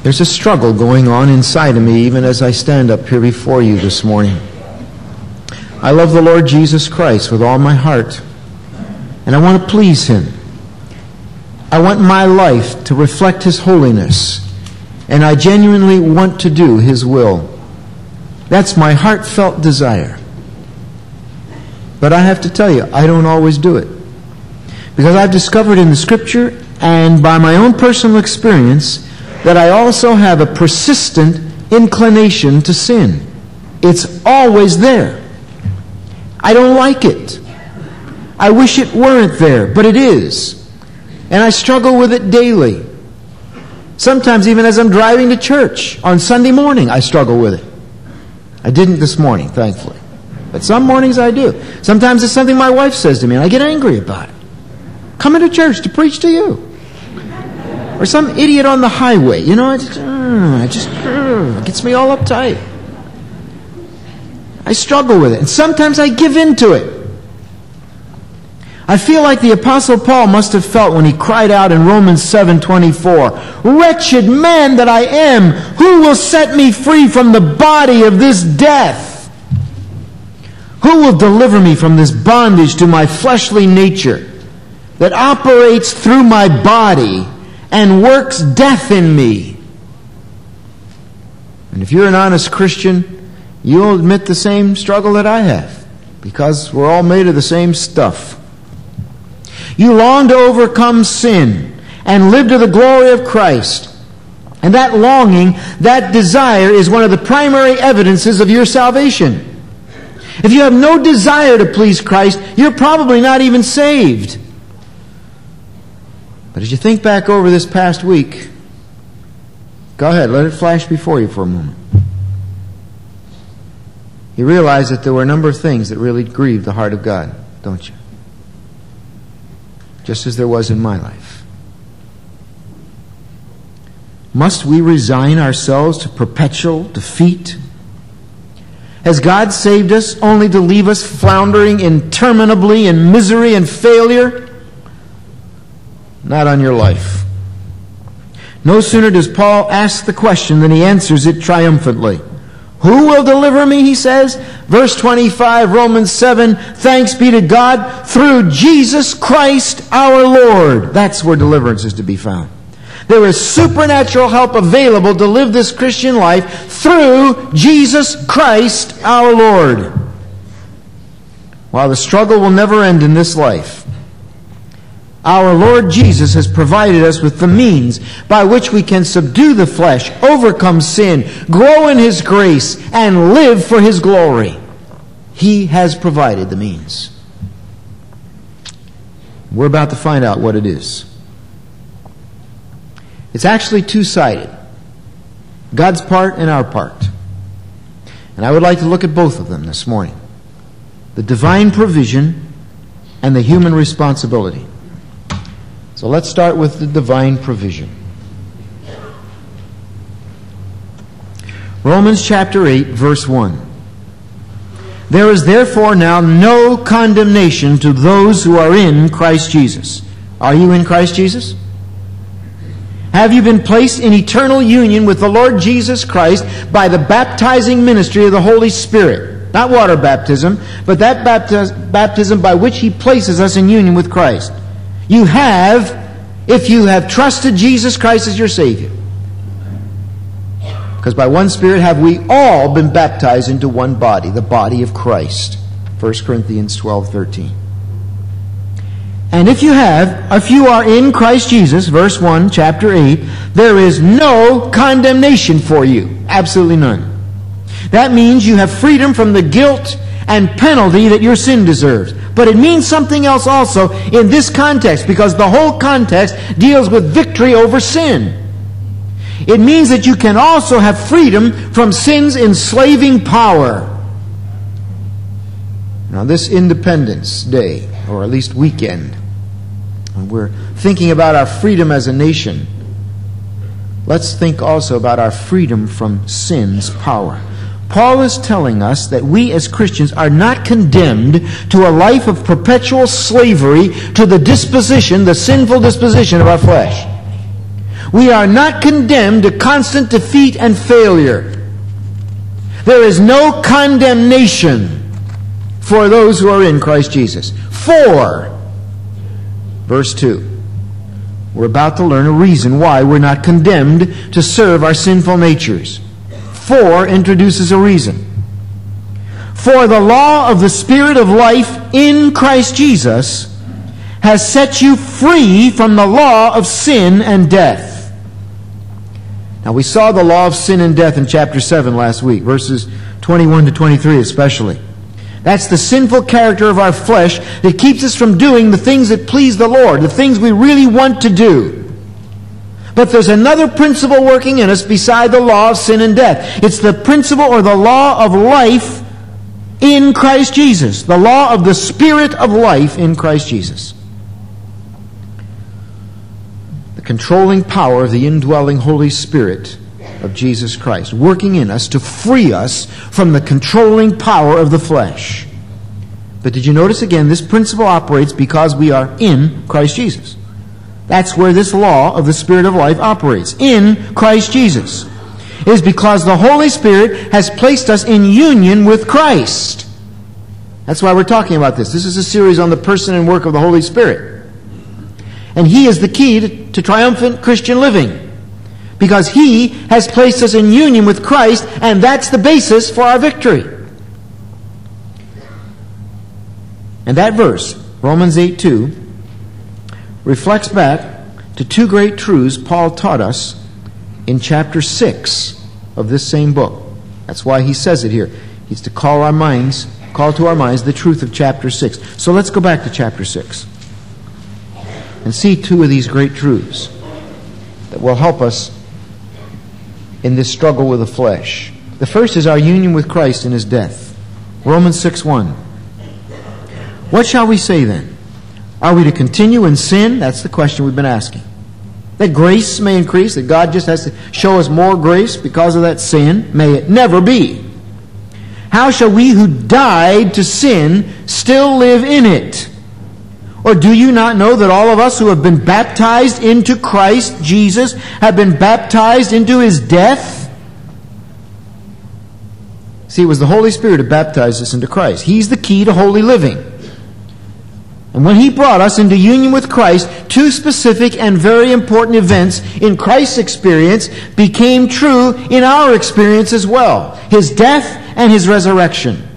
There's a struggle going on inside of me even as I stand up here before you this morning. I love the Lord Jesus Christ with all my heart, and I want to please Him. I want my life to reflect His holiness, and I genuinely want to do His will. That's my heartfelt desire. But I have to tell you, I don't always do it. Because I've discovered in the Scripture and by my own personal experience that I also have a persistent inclination to sin. It's always there. I don't like it. I wish it weren't there, but it is. And I struggle with it daily. Sometimes even as I'm driving to church on Sunday morning, I struggle with it. I didn't this morning, thankfully. But some mornings I do. Sometimes it's something my wife says to me, and I get angry about it. Coming to church to preach to you. Or some idiot on the highway. You know, it gets me all uptight. I struggle with it. And sometimes I give in to it. I feel like the Apostle Paul must have felt when he cried out in Romans 7:24, "Wretched man that I am, who will set me free from the body of this death? Who will deliver me from this bondage to my fleshly nature that operates through my body and works death in me?" And if you're an honest Christian, you'll admit the same struggle that I have, because we're all made of the same stuff. You long to overcome sin and live to the glory of Christ. And that longing, that desire is one of the primary evidences of your salvation. If you have no desire to please Christ, you're probably not even saved. But as you think back over this past week, go ahead, let it flash before you for a moment. You realize that there were a number of things that really grieved the heart of God, don't you? Just as there was in my life. Must we resign ourselves to perpetual defeat? Has God saved us only to leave us floundering interminably in misery and failure? Not on your life. No sooner does Paul ask the question than he answers it triumphantly. Who will deliver me, he says? Verse 25, Romans 7, thanks be to God through Jesus Christ our Lord. That's where deliverance is to be found. There is supernatural help available to live this Christian life through Jesus Christ our Lord. While the struggle will never end in this life, our Lord Jesus has provided us with the means by which we can subdue the flesh, overcome sin, grow in His grace, and live for His glory. He has provided the means. We're about to find out what it is. It's actually two-sided. God's part and our part. And I would like to look at both of them this morning. The divine provision and the human responsibility. So let's start with the divine provision. Romans chapter 8, verse 1. There is therefore now no condemnation to those who are in Christ Jesus. Are you in Christ Jesus? Have you been placed in eternal union with the Lord Jesus Christ by the baptizing ministry of the Holy Spirit? Not water baptism, but that baptism by which He places us in union with Christ. You have, if you have trusted Jesus Christ as your Savior. Because by one Spirit have we all been baptized into one body, the body of Christ. 1 Corinthians 12:13. And if you are in Christ Jesus, verse 1, chapter 8, there is no condemnation for you. Absolutely none. That means you have freedom from the guilt and penalty that your sin deserves. But it means something else also in this context, because the whole context deals with victory over sin. It means that you can also have freedom from sin's enslaving power. Now this Independence Day, or at least weekend, when we're thinking about our freedom as a nation, let's think also about our freedom from sin's power. Paul is telling us that we as Christians are not condemned to a life of perpetual slavery to the disposition, the sinful disposition of our flesh. We are not condemned to constant defeat and failure. There is no condemnation for those who are in Christ Jesus. 4, verse 2. We're about to learn a reason why we're not condemned to serve our sinful natures. 4 introduces a reason. For the law of the Spirit of life in Christ Jesus has set you free from the law of sin and death. Now we saw the law of sin and death in chapter 7 last week, verses 21 to 23 especially. That's the sinful character of our flesh that keeps us from doing the things that please the Lord, the things we really want to do. But there's another principle working in us beside the law of sin and death. It's the principle or the law of life in Christ Jesus. The law of the Spirit of life in Christ Jesus. The controlling power of the indwelling Holy Spirit of Jesus Christ, working in us to free us from the controlling power of the flesh. But did you notice again, this principle operates because we are in Christ Jesus. That's where this law of the Spirit of life operates, in Christ Jesus. It is because the Holy Spirit has placed us in union with Christ. That's why we're talking about this. This is a series on the person and work of the Holy Spirit. And He is the key to triumphant Christian living. Because He has placed us in union with Christ, and that's the basis for our victory. And that verse, Romans 8:2, reflects back to 2 great truths Paul taught us in chapter 6 of this same book. That's why he says it here. He's to call to our minds the truth of chapter 6. So let's go back to chapter 6 and see 2 of these great truths that will help us in this struggle with the flesh. The first is our union with Christ in His death. Romans 6:1. What shall we say then? Are we to continue in sin? That's the question we've been asking. That grace may increase, that God just has to show us more grace because of that sin? May it never be. How shall we who died to sin still live in it? Or do you not know that all of us who have been baptized into Christ Jesus have been baptized into His death? See, it was the Holy Spirit who baptized us into Christ. He's the key to holy living. And when He brought us into union with Christ, 2 specific and very important events in Christ's experience became true in our experience as well. His death and His resurrection.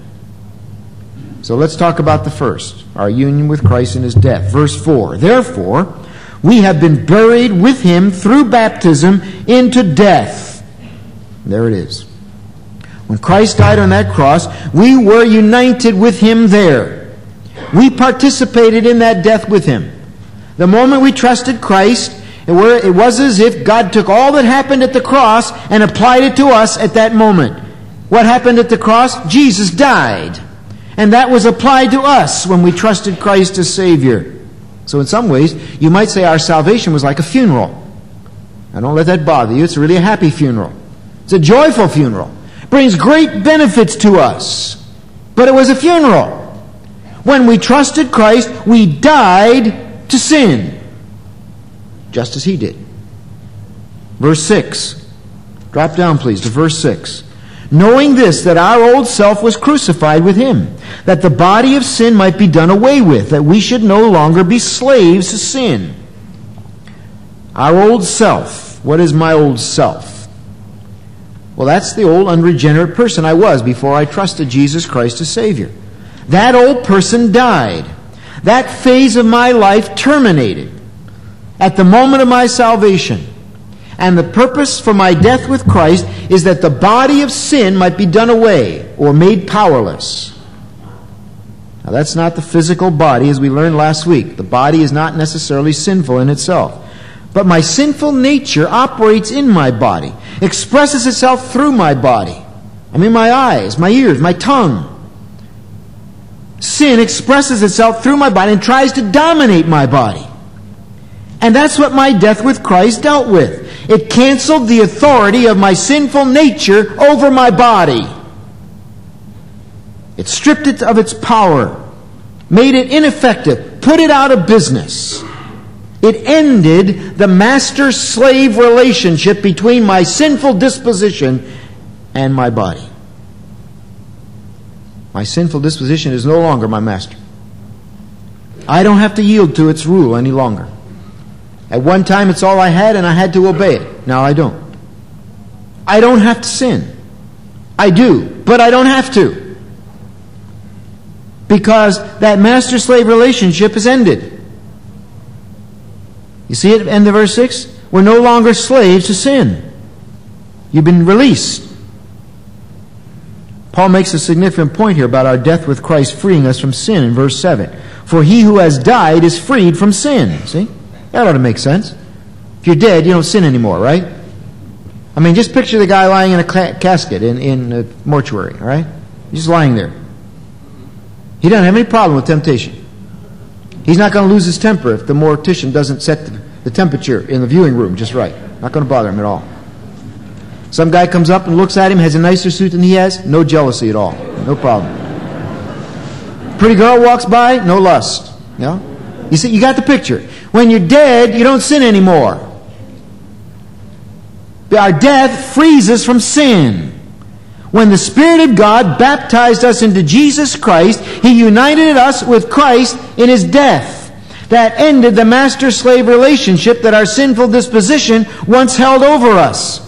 So let's talk about the first, our union with Christ in His death. Verse 4, therefore, we have been buried with Him through baptism into death. There it is. When Christ died on that cross, we were united with Him there. We participated in that death with Him. The moment we trusted Christ, it was as if God took all that happened at the cross and applied it to us at that moment. What happened at the cross? Jesus died. And that was applied to us when we trusted Christ as Savior. So in some ways, you might say our salvation was like a funeral. Now don't let that bother you. It's really a happy funeral. It's a joyful funeral. It brings great benefits to us. But it was a funeral. When we trusted Christ, we died to sin. Just as He did. Verse 6. Drop down, please, to verse 6. Knowing this, that our old self was crucified with Him, that the body of sin might be done away with, that we should no longer be slaves to sin. Our old self. What is my old self? Well, that's the old unregenerate person I was before I trusted Jesus Christ as Savior. That old person died. That phase of my life terminated at the moment of my salvation. And the purpose for my death with Christ is that the body of sin might be done away or made powerless. Now that's not the physical body as we learned last week. The body is not necessarily sinful in itself. But my sinful nature operates in my body, expresses itself through my body. I mean my eyes, my ears, my tongue. Sin expresses itself through my body and tries to dominate my body. And that's what my death with Christ dealt with. It canceled the authority of my sinful nature over my body. It stripped it of its power, made it ineffective, put it out of business. It ended the master-slave relationship between my sinful disposition and my body. My sinful disposition is no longer my master. I don't have to yield to its rule any longer. At one time, it's all I had, and I had to obey it. Now I don't. I don't have to sin. I do, but I don't have to. Because that master-slave relationship has ended. You see it at the end of verse 6? We're no longer slaves to sin. You've been released. Paul makes a significant point here about our death with Christ freeing us from sin in verse 7. For he who has died is freed from sin. See? That ought to make sense. If you're dead, you don't sin anymore, right? I mean, just picture the guy lying in a casket in a mortuary, all right? He's just lying there. He doesn't have any problem with temptation. He's not going to lose his temper if the mortician doesn't set the temperature in the viewing room just right. Not going to bother him at all. Some guy comes up and looks at him, has a nicer suit than he has, no jealousy at all. No problem. Pretty girl walks by, no lust. You know? You see, you got the picture. When you're dead, you don't sin anymore. Our death frees us from sin. When the Spirit of God baptized us into Jesus Christ, He united us with Christ in His death. That ended the master-slave relationship that our sinful disposition once held over us.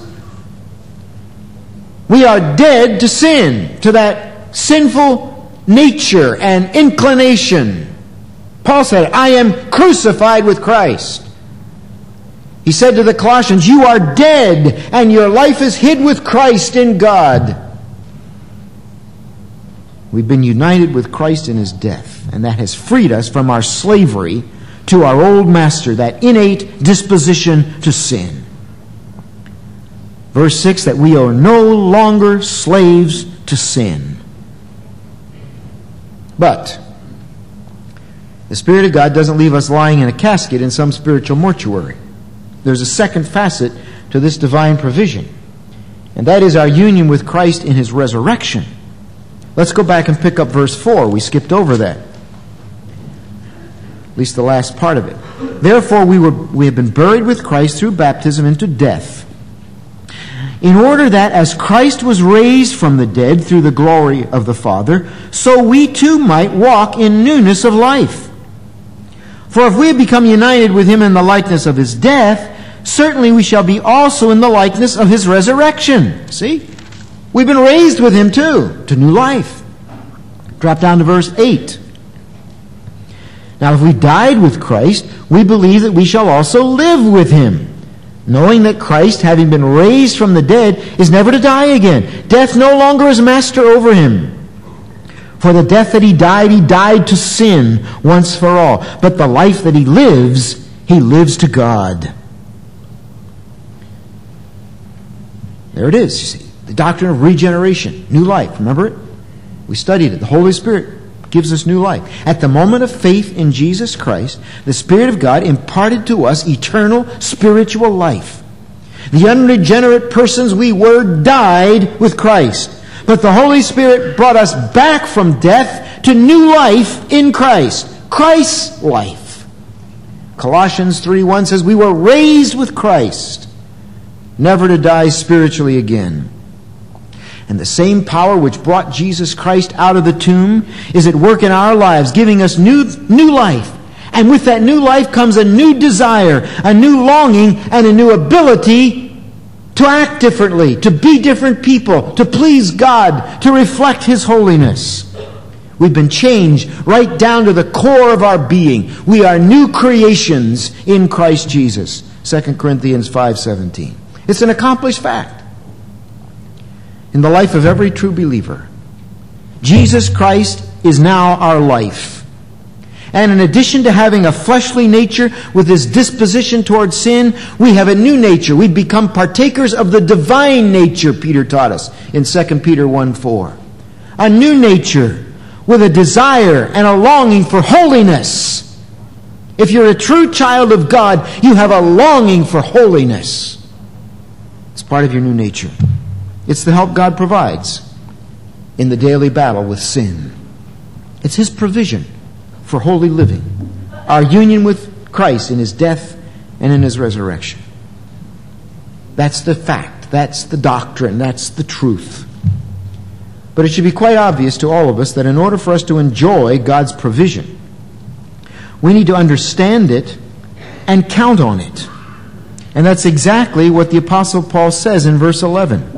We are dead to sin, to that sinful nature and inclination. Paul said, I am crucified with Christ. He said to the Colossians, you are dead and your life is hid with Christ in God. We've been united with Christ in His death, and that has freed us from our slavery to our old master, that innate disposition to sin. Verse 6, that we are no longer slaves to sin. But the Spirit of God doesn't leave us lying in a casket in some spiritual mortuary. There's a second facet to this divine provision, and that is our union with Christ in His resurrection. Let's go back and pick up verse 4. We skipped over that. At least the last part of it. Therefore we have been buried with Christ through baptism into death, in order that as Christ was raised from the dead through the glory of the Father, so we too might walk in newness of life. For if we have become united with Him in the likeness of His death, certainly we shall be also in the likeness of His resurrection. See? We've been raised with Him too, to new life. Drop down to verse 8. Now if we died with Christ, we believe that we shall also live with Him, knowing that Christ, having been raised from the dead, is never to die again. Death no longer is master over Him. For the death that He died to sin once for all. But the life that He lives to God. There it is, you see. The doctrine of regeneration, new life. Remember it? We studied it. The Holy Spirit gives us new life. At the moment of faith in Jesus Christ, the Spirit of God imparted to us eternal spiritual life. The unregenerate persons we were died with Christ. But the Holy Spirit brought us back from death to new life in Christ. Christ's life. Colossians 3:1 says, we were raised with Christ, never to die spiritually again. And the same power which brought Jesus Christ out of the tomb is at work in our lives, giving us new life. And with that new life comes a new desire, a new longing, and a new ability to act differently, to be different people, to please God, to reflect His holiness. We've been changed right down to the core of our being. We are new creations in Christ Jesus. 2 Corinthians 5:17. It's an accomplished fact in the life of every true believer. Jesus Christ is now our life. And in addition to having a fleshly nature with this disposition toward sin, we have a new nature. We become partakers of the divine nature, Peter taught us in 2 Peter 1:4. A new nature with a desire and a longing for holiness. If you're a true child of God, you have a longing for holiness. It's part of your new nature. It's the help God provides in the daily battle with sin. It's His provision for holy living. Our union with Christ in his death and in his resurrection. That's the fact. That's the doctrine. That's the truth. But it should be quite obvious to all of us that in order for us to enjoy God's provision, we need to understand it and count on it. And that's exactly what the Apostle Paul says in verse 11.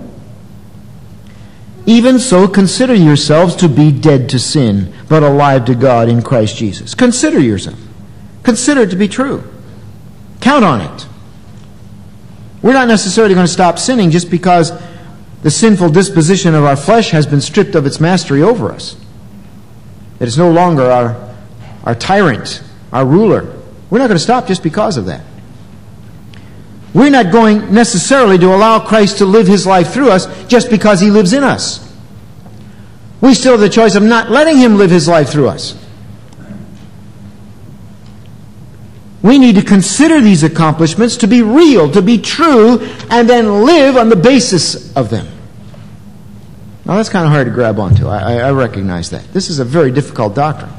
Even so, consider yourselves to be dead to sin, but alive to God in Christ Jesus. Consider yourself. Consider it to be true. Count on it. We're not necessarily going to stop sinning just because the sinful disposition of our flesh has been stripped of its mastery over us. It is no longer our tyrant, our ruler. We're not going to stop just because of that. We're not going necessarily to allow Christ to live his life through us just because he lives in us. We still have the choice of not letting him live his life through us. We need to consider these accomplishments to be real, to be true, and then live on the basis of them. Now that's kind of hard to grab onto. I recognize that. This is a very difficult doctrine.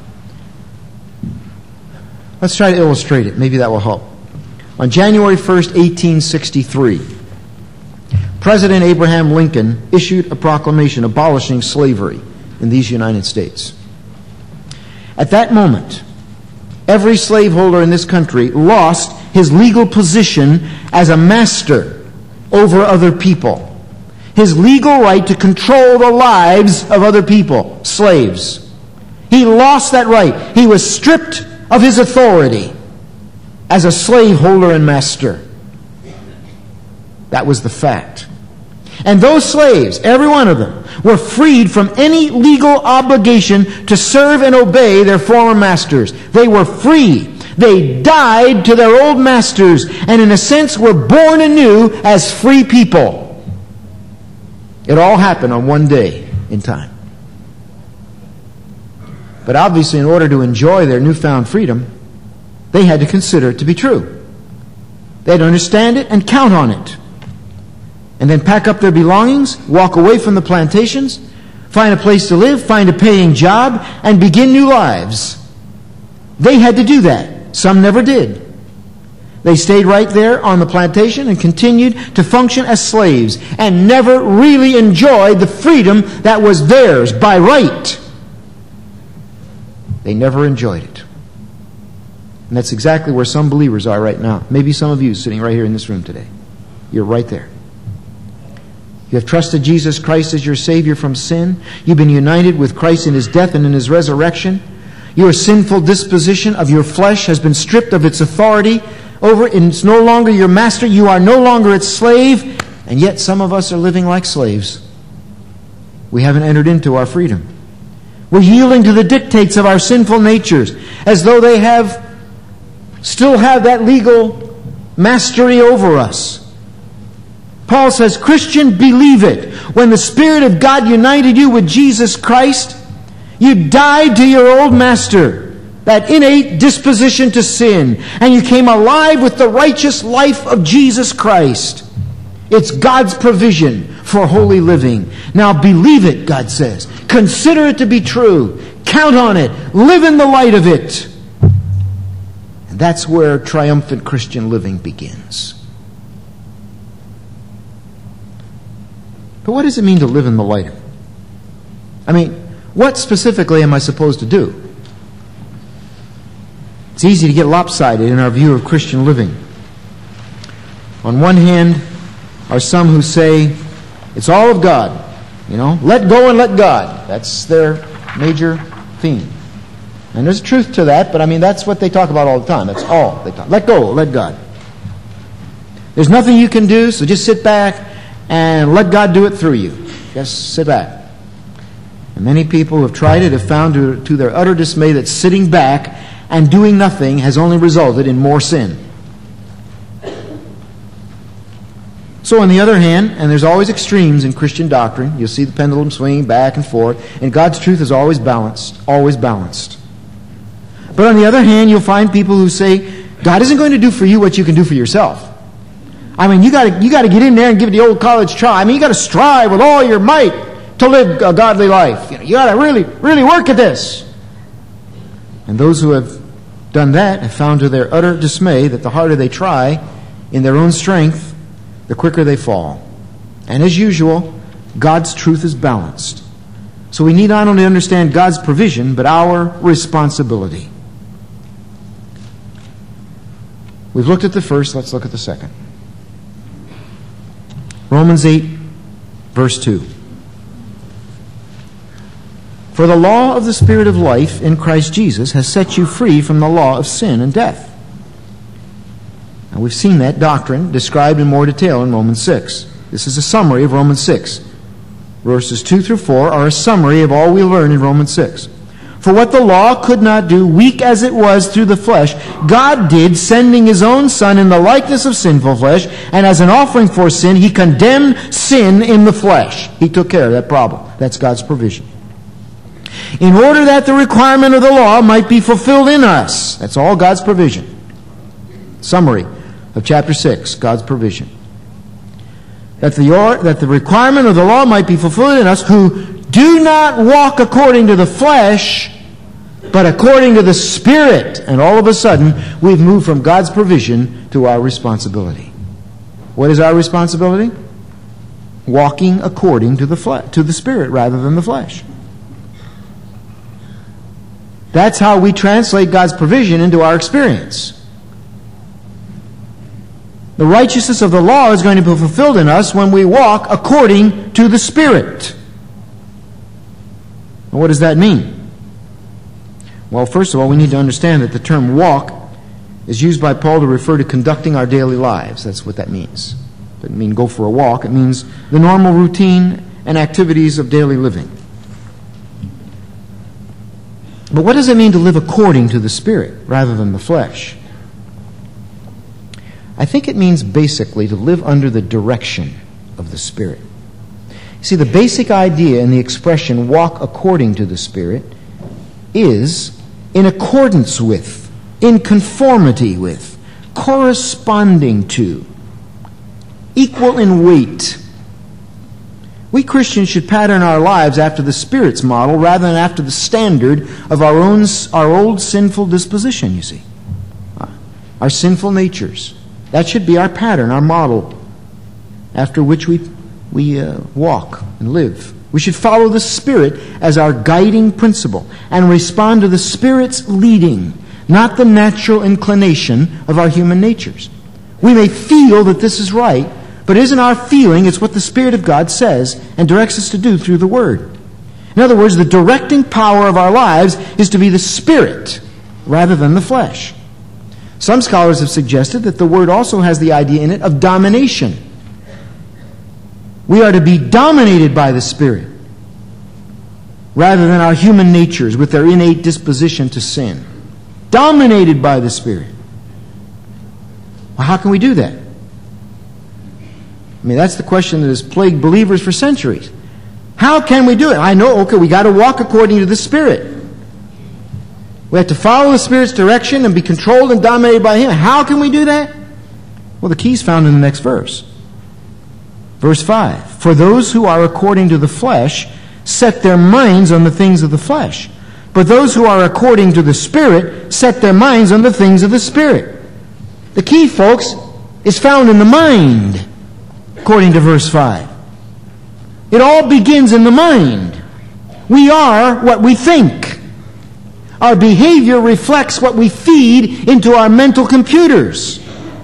Let's try to illustrate it. Maybe that will help. On January 1st, 1863, President Abraham Lincoln issued a proclamation abolishing slavery in these United States. At that moment, every slaveholder in this country lost his legal position as a master over other people. His legal right to control the lives of other people, slaves. He lost that right. He was stripped of his authority as a slaveholder and master. That was the fact. And those slaves, every one of them, were freed from any legal obligation to serve and obey their former masters. They were free. They died to their old masters and in a sense were born anew as free people. It all happened on one day in time. But obviously, in order to enjoy their newfound freedom, they had to consider it to be true. They had to understand it and count on it. And then pack up their belongings, walk away from the plantations, find a place to live, find a paying job, and begin new lives. They had to do that. Some never did. They stayed right there on the plantation and continued to function as slaves and never really enjoyed the freedom that was theirs by right. They never enjoyed it. And that's exactly where some believers are right now. Maybe some of you sitting right here in this room today. You're right there. You have trusted Jesus Christ as your Savior from sin. You've been united with Christ in his death and in his resurrection. Your sinful disposition of your flesh has been stripped of its authority over it. It's no longer your master. You are no longer its slave. And yet some of us are living like slaves. We haven't entered into our freedom. We're yielding to the dictates of our sinful natures as though they still have that legal mastery over us. Paul says, Christian, believe it. When the Spirit of God united you with Jesus Christ, you died to your old master, that innate disposition to sin, and you came alive with the righteous life of Jesus Christ. It's God's provision for holy living. Now believe it, God says. Consider it to be true. Count on it. Live in the light of it. And that's where triumphant Christian living begins. But what does it mean to live in the light of it? I mean, what specifically am I supposed to do? It's easy to get lopsided in our view of Christian living. On one hand are some who say, it's all of God. You know, let go and let God. That's their major theme. And there's truth to that, but I mean, that's what they talk about all the time. That's all they talk. Let go, let God. There's nothing you can do, so just sit back and let God do it through you. Just sit back. And many people who have tried it have found to their utter dismay that sitting back and doing nothing has only resulted in more sin. So on the other hand, and there's always extremes in Christian doctrine, you'll see the pendulum swinging back and forth, and God's truth is always balanced, always balanced. But on the other hand, you'll find people who say, God isn't going to do for you what you can do for yourself. I mean, you got to get in there and give it the old college try. I mean, you got to strive with all your might to live a godly life. You got to really, really work at this. And those who have done that have found to their utter dismay that the harder they try in their own strength, the quicker they fall. And as usual, God's truth is balanced. So we need not only understand God's provision, but our responsibility. We've looked at the first, let's look at the second. Romans 8, verse 2. For the law of the Spirit of life in Christ Jesus has set you free from the law of sin and death. Now we've seen that doctrine described in more detail in Romans 6. This is a summary of Romans 6. Verses 2 through 4 are a summary of all we learn in Romans 6. For what the law could not do, weak as it was through the flesh, God did, sending His own Son in the likeness of sinful flesh, and as an offering for sin, He condemned sin in the flesh. He took care of that problem. That's God's provision. In order that the requirement of the law might be fulfilled in us. That's all God's provision. Summary of chapter 6, God's provision. That the requirement of the law might be fulfilled in us who do not walk according to the flesh, but according to the Spirit. And all of a sudden, we've moved from God's provision to our responsibility. What is our responsibility? Walking according to the Spirit rather than the flesh. That's how we translate God's provision into our experience. The righteousness of the law is going to be fulfilled in us when we walk according to the Spirit. And what does that mean? Well, first of all, we need to understand that the term walk is used by Paul to refer to conducting our daily lives. That's what that means. It doesn't mean go for a walk. It means the normal routine and activities of daily living. But what does it mean to live according to the Spirit rather than the flesh? I think it means basically to live under the direction of the Spirit. See, the basic idea in the expression walk according to the Spirit is in accordance with, in conformity with, corresponding to, equal in weight. We Christians should pattern our lives after the Spirit's model rather than after the standard of our old sinful disposition, you see. Our sinful natures. That should be our pattern, our model, after which we walk and live. We should follow the Spirit as our guiding principle and respond to the Spirit's leading, not the natural inclination of our human natures. We may feel that this is right, but it isn't our feeling, it's what the Spirit of God says and directs us to do through the Word. In other words, the directing power of our lives is to be the Spirit rather than the flesh. Some scholars have suggested that the word also has the idea in it of domination. We are to be dominated by the Spirit rather than our human natures with their innate disposition to sin. Dominated by the Spirit. Well, how can we do that? I mean, that's the question that has plagued believers for centuries. How can we do it? I know, we got to walk according to the Spirit. We have to follow the Spirit's direction and be controlled and dominated by Him. How can we do that? Well, the key's found in the next verse. Verse 5. For those who are according to the flesh set their minds on the things of the flesh. But those who are according to the Spirit set their minds on the things of the Spirit. The key, folks, is found in the mind, according to verse 5. It all begins in the mind. We are what we think. Our behavior reflects what we feed into our mental computers.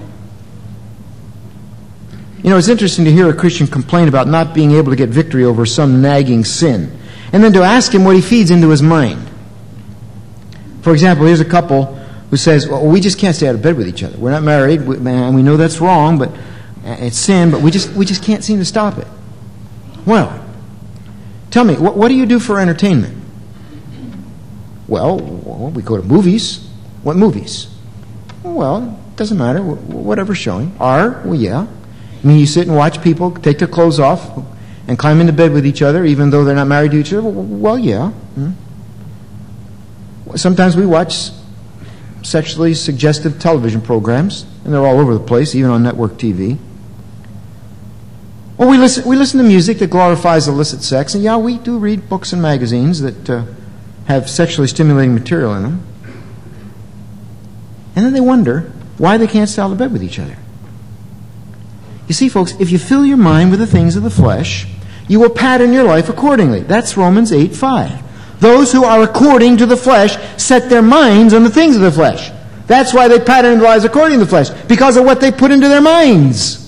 You know, it's interesting to hear a Christian complain about not being able to get victory over some nagging sin, and then to ask him what he feeds into his mind. For example, here's a couple who says, well, we just can't stay out of bed with each other. We're not married, and we know that's wrong, but it's sin, but we just can't seem to stop it. Well, tell me, what do you do for entertainment? Well, we go to movies. What movies? Well, it doesn't matter. Whatever's showing. Art? Well, yeah. I mean, you sit and watch people take their clothes off and climb into bed with each other, even though they're not married to each other. Well, yeah. Sometimes we watch sexually suggestive television programs, and they're all over the place, even on network TV. Well, we listen to music that glorifies illicit sex, and yeah, we do read books and magazines that have sexually stimulating material in them. And then they wonder why they can't stay out of bed with each other. You see, folks, if you fill your mind with the things of the flesh, you will pattern your life accordingly. That's Romans 8:5. Those who are according to the flesh set their minds on the things of the flesh. That's why they pattern their lives according to the flesh, because of what they put into their minds.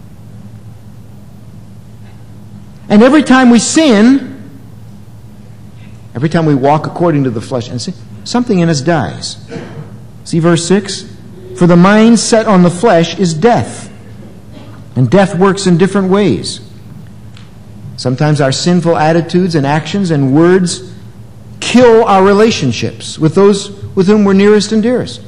And every time we sin, every time we walk according to the flesh and sin, something in us dies. See verse 6? For the mind set on the flesh is death. And death works in different ways. Sometimes our sinful attitudes and actions and words kill our relationships with those with whom we're nearest and dearest.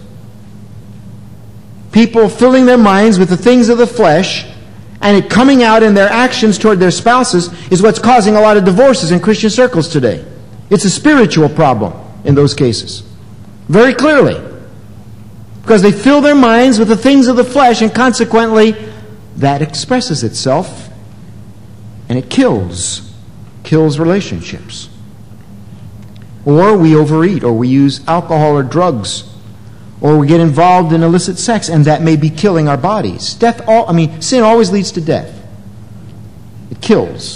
People filling their minds with the things of the flesh and it coming out in their actions toward their spouses is what's causing a lot of divorces in Christian circles today. It's a spiritual problem in those cases. Very clearly. Because they fill their minds with the things of the flesh, and consequently, that expresses itself, and it kills relationships. Or we overeat, or we use alcohol or drugs, or we get involved in illicit sex, and that may be killing our bodies. Sin always leads to death. It kills.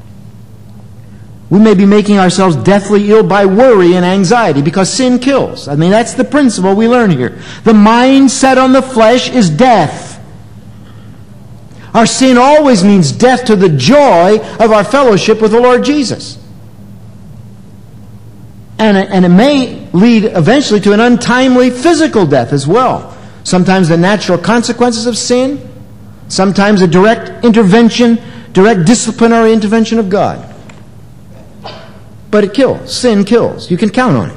We may be making ourselves deathly ill by worry and anxiety because sin kills. That's the principle we learn here. The mind set on the flesh is death. Our sin always means death to the joy of our fellowship with the Lord Jesus. And it may lead eventually to an untimely physical death as well. Sometimes the natural consequences of sin, sometimes a direct disciplinary intervention of God. But it kills. Sin kills. You can count on it.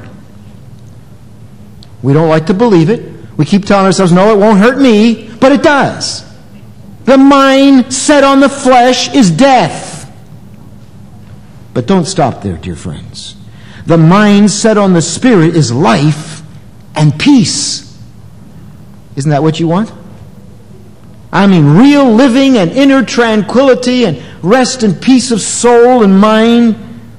We don't like to believe it. We keep telling ourselves, no, it won't hurt me, but it does. The mind set on the flesh is death. But don't stop there, dear friends. The mind set on the Spirit is life and peace. Isn't that what you want? Real living and inner tranquility and rest and peace of soul and mind.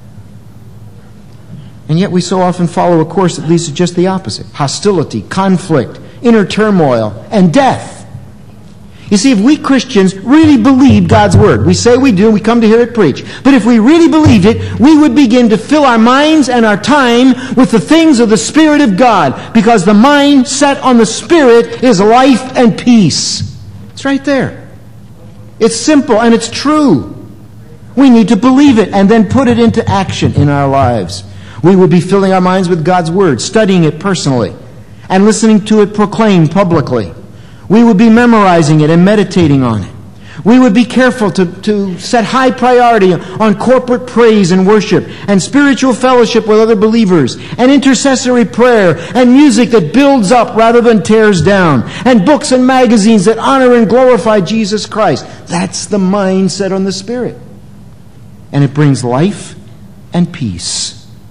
And yet we so often follow a course that leads to just the opposite. Hostility, conflict, inner turmoil, and death. You see, if we Christians really believed God's Word, we say we do, we come to hear it preached, but if we really believed it, we would begin to fill our minds and our time with the things of the Spirit of God, because the mind set on the Spirit is life and peace. It's right there. It's simple and it's true. We need to believe it and then put it into action in our lives. We would be filling our minds with God's Word, studying it personally, and listening to it proclaimed publicly. We would be memorizing it and meditating on it. We would be careful to set high priority on corporate praise and worship, and spiritual fellowship with other believers, and intercessory prayer, and music that builds up rather than tears down, and books and magazines that honor and glorify Jesus Christ. That's the mind set on the Spirit. And it brings life and peace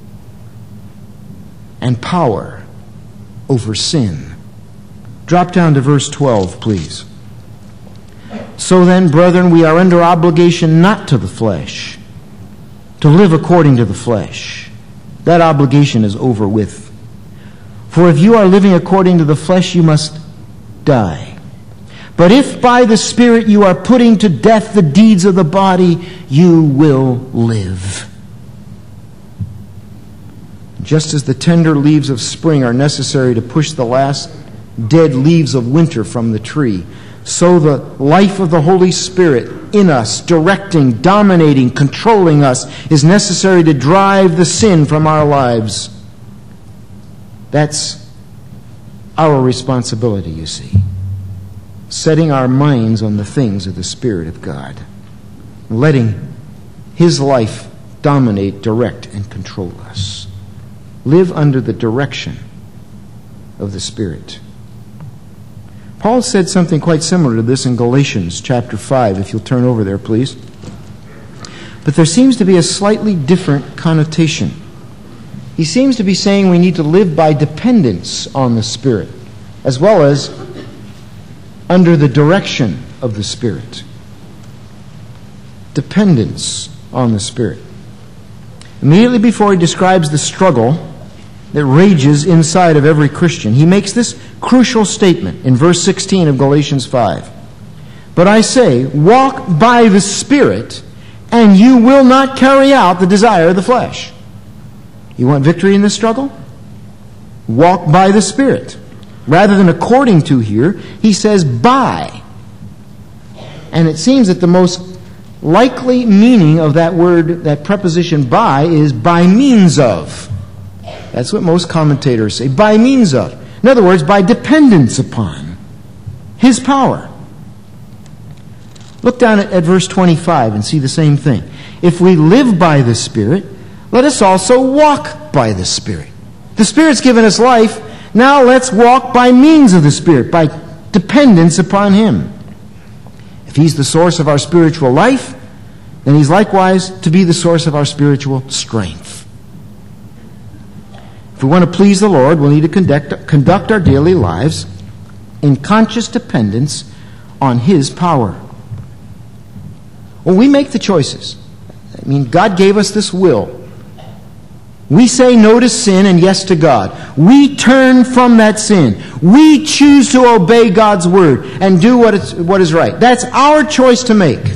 and power over sin. Drop down to verse 12, please. So then, brethren, we are under obligation not to the flesh, to live according to the flesh. That obligation is over with. For if you are living according to the flesh, you must die. But if by the Spirit you are putting to death the deeds of the body, you will live. Just as the tender leaves of spring are necessary to push the last dead leaves of winter from the tree, so the life of the Holy Spirit in us, directing, dominating, controlling us, is necessary to drive the sin from our lives. That's our responsibility, you see. Setting our minds on the things of the Spirit of God. Letting His life dominate, direct, and control us. Live under the direction of the Spirit. Paul said something quite similar to this in Galatians chapter 5, if you'll turn over there, please. But there seems to be a slightly different connotation. He seems to be saying we need to live by dependence on the Spirit, as well as under the direction of the Spirit. Dependence on the Spirit. Immediately before he describes the struggle that rages inside of every Christian, he makes this crucial statement in verse 16 of Galatians 5. But I say, walk by the Spirit, and you will not carry out the desire of the flesh. You want victory in this struggle? Walk by the Spirit. Rather than according to here, he says by. And it seems that the most likely meaning of that word, that preposition by, is by means of. That's what most commentators say. By means of. In other words, by dependence upon his power. Look down at verse 25 and see the same thing. If we live by the Spirit, let us also walk by the Spirit. The Spirit's given us life. Now let's walk by means of the Spirit, by dependence upon him. If he's the source of our spiritual life, then he's likewise to be the source of our spiritual strength. If we want to please the Lord, we'll need to conduct our daily lives in conscious dependence on his power. When we make the choices, God gave us this will. We say no to sin and yes to God. We turn from that sin. We choose to obey God's word and do what is right. That's our choice to make.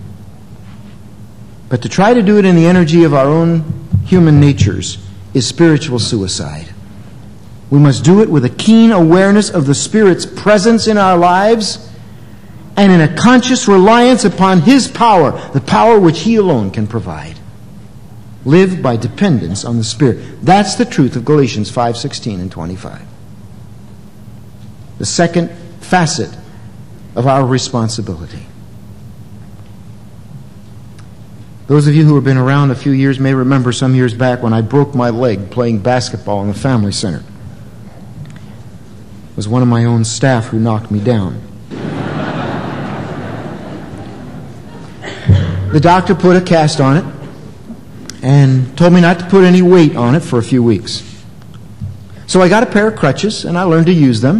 But to try to do it in the energy of our own human natures is spiritual suicide. We must do it with a keen awareness of the Spirit's presence in our lives and in a conscious reliance upon his power, the power which he alone can provide. Live by dependence on the Spirit. That's the truth of Galatians 5:16 and 25. The second facet of our responsibility. Those of you who have been around a few years may remember some years back when I broke my leg playing basketball in the family center. It was one of my own staff who knocked me down. The doctor put a cast on it and told me not to put any weight on it for a few weeks. So I got a pair of crutches and I learned to use them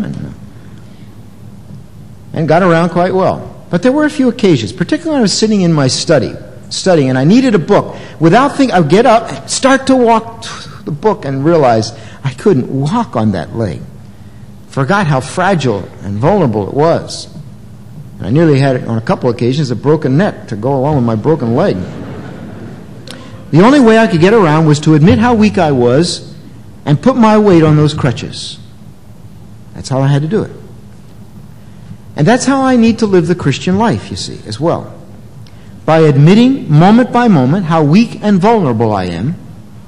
and got around quite well. But there were a few occasions, particularly when I was sitting in my studying, and I needed a book. Without thinking, I would get up, start to walk to the book, and realize I couldn't walk on that leg. Forgot how fragile and vulnerable it was. And I nearly had, on a couple of occasions, a broken neck to go along with my broken leg. The only way I could get around was to admit how weak I was and put my weight on those crutches. That's how I had to do it. And that's how I need to live the Christian life, you see, as well. By admitting moment by moment how weak and vulnerable I am,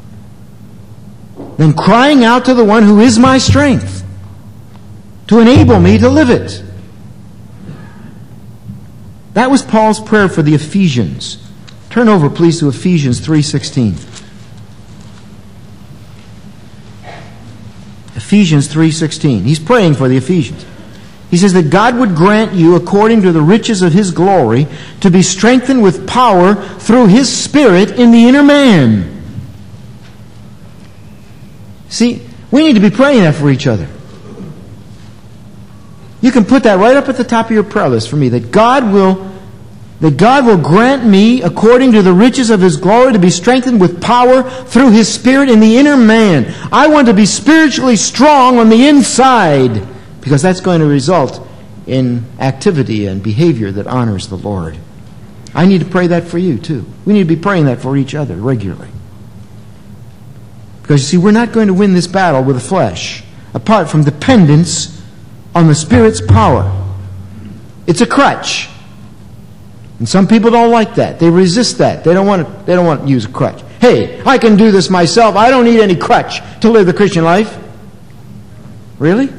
then crying out to the one who is my strength to enable me to live it. That was Paul's prayer for the Ephesians. Turn over, please, to Ephesians 3:16. Ephesians 3:16. He's praying for the Ephesians. He says that God would grant you, according to the riches of his glory, to be strengthened with power through his Spirit in the inner man. See, we need to be praying that for each other. You can put that right up at the top of your prayer list for me, that God will grant me, according to the riches of his glory, to be strengthened with power through his Spirit in the inner man. I want to be spiritually strong on the inside, because that's going to result in activity and behavior that honors the Lord. I need to pray that for you, too. We need to be praying that for each other regularly. Because, you see, we're not going to win this battle with the flesh apart from dependence on the Spirit's power. It's a crutch. And some people don't like that. They resist that. They don't want to use a crutch. Hey, I can do this myself. I don't need any crutch to live the Christian life. Really?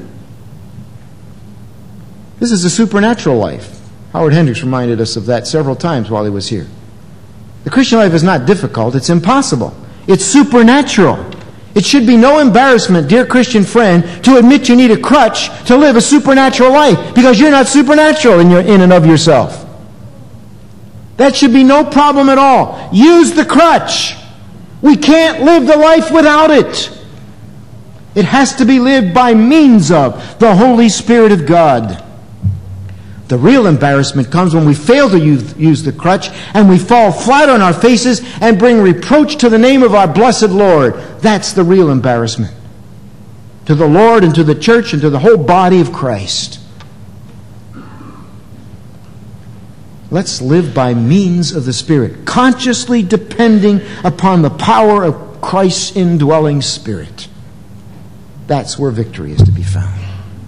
This is a supernatural life. Howard Hendricks reminded us of that several times while he was here. The Christian life is not difficult. It's impossible. It's supernatural. It should be no embarrassment, dear Christian friend, to admit you need a crutch to live a supernatural life, because you're not supernatural in and of yourself. That should be no problem at all. Use the crutch. We can't live the life without it. It has to be lived by means of the Holy Spirit of God. The real embarrassment comes when we fail to use the crutch and we fall flat on our faces and bring reproach to the name of our blessed Lord. That's the real embarrassment. to the Lord and to the church and to the whole body of Christ. Let's live by means of the Spirit, consciously depending upon the power of Christ's indwelling Spirit. That's where victory is to be found.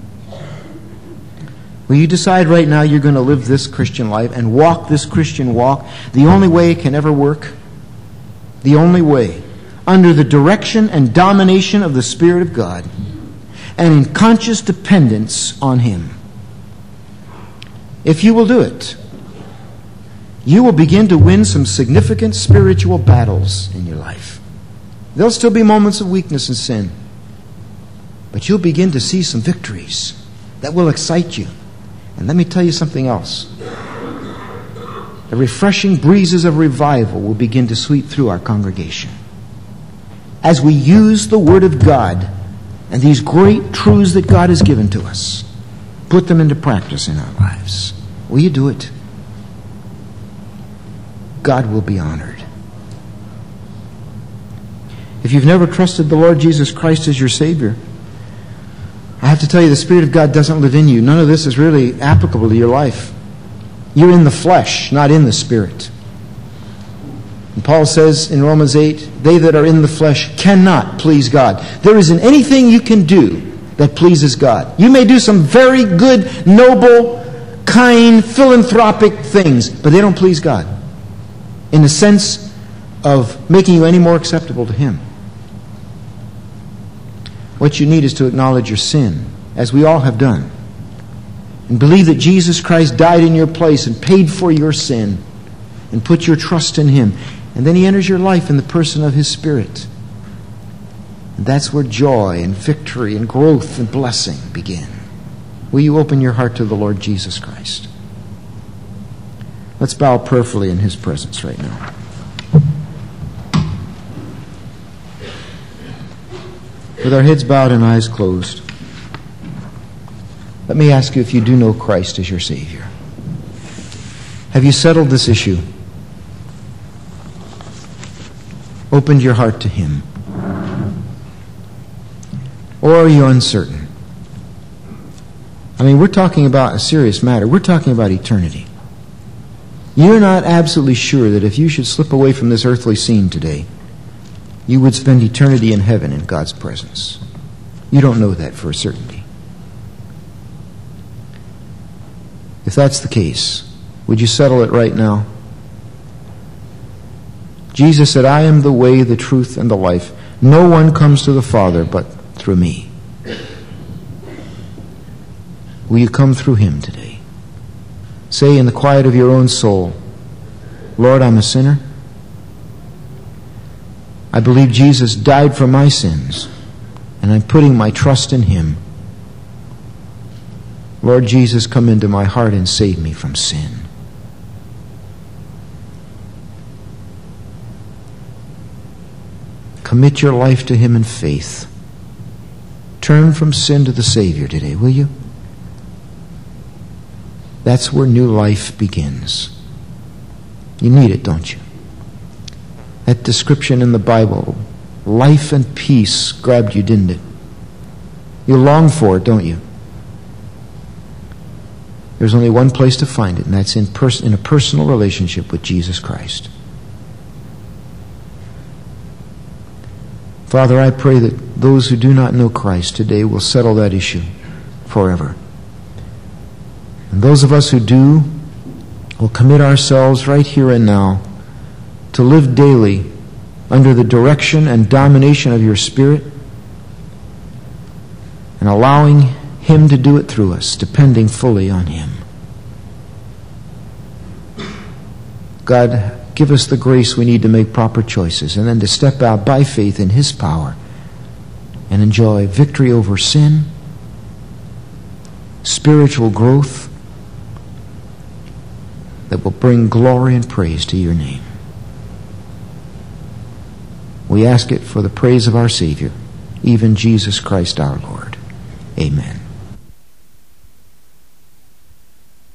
Will you decide right now you're going to live this Christian life and walk this Christian walk the only way it can ever work? The only way, under the direction and domination of the Spirit of God, and in conscious dependence on Him. If you will do it, you will begin to win some significant spiritual battles in your life. There'll still be moments of weakness and sin, but you'll begin to see some victories that will excite you. And let me tell you something else. The refreshing breezes of revival will begin to sweep through our congregation as we use the Word of God and these great truths that God has given to us, put them into practice in our lives. Will you do it? God will be honored. If you've never trusted the Lord Jesus Christ as your Savior, I have to tell you, the Spirit of God doesn't live in you. None of this is really applicable to your life. You're in the flesh, not in the Spirit. And Paul says in Romans 8, they that are in the flesh cannot please God. There isn't anything you can do that pleases God. You may do some very good, noble, kind, philanthropic things, but they don't please God in the sense of making you any more acceptable to Him. What you need is to acknowledge your sin, as we all have done, and believe that Jesus Christ died in your place and paid for your sin, and put your trust in Him. And then He enters your life in the person of His Spirit. And that's where joy and victory and growth and blessing begin. Will you open your heart to the Lord Jesus Christ? Let's bow prayerfully in His presence right now. With our heads bowed and eyes closed, let me ask you if you do know Christ as your Savior. Have you settled this issue? Opened your heart to Him? Or are you uncertain? I mean, we're talking about a serious matter. We're talking about eternity. You're not absolutely sure that if you should slip away from this earthly scene today, you would spend eternity in heaven in God's presence. You don't know that for a certainty. If that's the case, would you settle it right now? Jesus said, I am the way, the truth, and the life. No one comes to the Father but through me. Will you come through Him today? Say in the quiet of your own soul, Lord, I'm a sinner. I believe Jesus died for my sins, and I'm putting my trust in Him. Lord Jesus, come into my heart and save me from sin. Commit your life to Him in faith. Turn from sin to the Savior today, will you? That's where new life begins. You need it, don't you? That description in the Bible, life and peace, grabbed you, didn't it? You long for it, don't you? There's only one place to find it, and that's in a personal relationship with Jesus Christ. Father, I pray that those who do not know Christ today will settle that issue forever. And those of us who do will commit ourselves right here and now to live daily under the direction and domination of your Spirit and allowing Him to do it through us, depending fully on Him. God, give us the grace we need to make proper choices and then to step out by faith in His power and enjoy victory over sin, spiritual growth that will bring glory and praise to your name. We ask it for the praise of our Savior, even Jesus Christ our Lord. Amen.